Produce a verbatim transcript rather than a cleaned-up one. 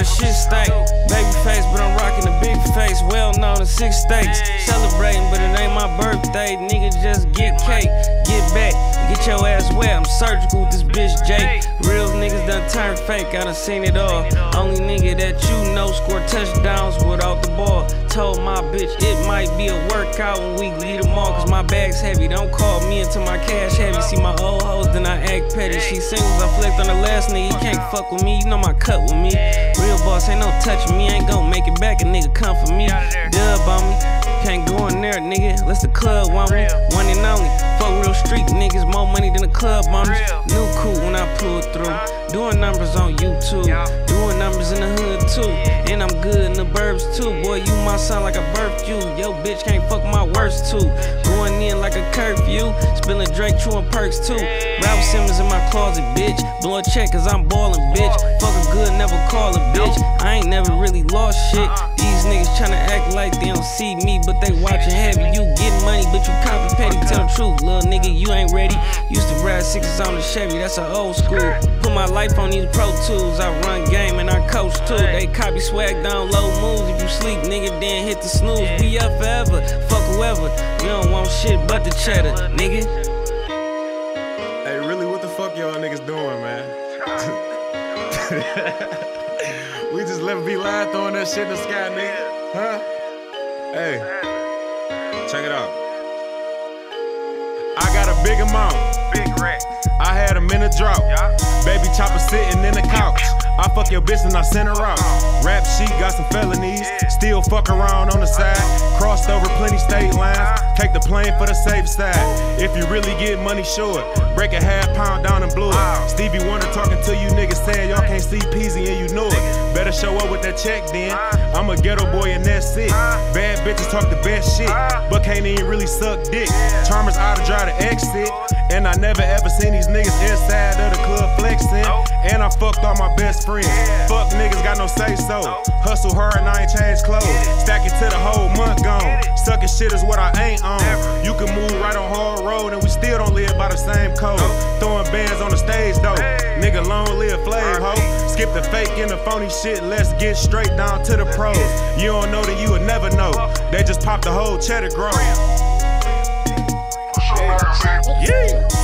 the shit stank. Baby face, but I'm rocking the big face. Well known in six states. Celebrating, but it ain't my birthday. Nigga, just get cake. Get back, get your ass wet. I'm surgical with this bitch Jake. Real niggas done turned fake, I done seen it all. Only nigga that you know score touchdowns without the ball. Told my bitch it might be a workout when we lead them all, cause my bag's heavy. Don't call me until my cash heavy. See my old hoes, then I act petty. She singles, I flicked on the last nigga. You can't fuck with me, you know my cut with me. Real boss, ain't no touching me. Ain't gon' make it back, a nigga come for me. Dub on me, can't go in there, nigga. Let's the club want me, one and only. Fuck real street niggas, more money than the club owners. New cool when I pull through. Doing numbers on YouTube, doing numbers in the hood too. And I'm good in the burbs too. Boy, you my son like I birthed you. Yo, bitch can't fuck my worst too. Going in like a curfew, spilling Drake, chewing perks too. Ralph Simmons in my closet, bitch. Blow a check cause I'm ballin', bitch. Fuck a good, never call a bitch. I ain't never really lost shit. These niggas tryna act like they don't see me, but they watching heavy. You getting money, but you copy petty. Tell the truth, little nigga, you ain't ready. Used to ride sixes on the Chevy, that's a old school. Put my life on these Pro Tools. I run game and I coach too. They copy swag down low moves. If you sleep, nigga, then hit the snooze. We up forever, fuck whoever. We don't want shit but the cheddar, nigga. Hey, really, what the fuck y'all niggas doing, man? We just left B Live throwing that shit in the sky, nigga. Huh? Hey, check it out. I got a big amount. Big rack. I had him in a drought. Yeah. Baby chopper sitting in the couch. I fuck your bitch and I send her out. Rap sheet got some felonies. Still fuck around on the side. Crossed over plenty state lines. Take the plane for the safe side. If you really get money short, break a half pound down and blow it. Stevie Wonder talking to you niggas saying y'all can't see Peasy and you know it. Better show up with that check then. I'm a ghetto boy and that's it. Bad bitches talk the best shit, but can't even really suck dick. Charmers out to try to exit. And I never ever seen these niggas inside of the club flexing. And I fucked all my best friends. Fuck niggas got no say so. Hustle hard and I ain't changed clothes. Stack it to the whole month gone. Suckin' shit is what I ain't on. You can move right on hard road and we still don't live by the same code. Throwing bands on the stage though. Nigga long live Flav ho. Skip the fake and the phony shit. Let's get straight down to the pros. You don't know then you would never know. They just popped the whole cheddar grow. Yeah.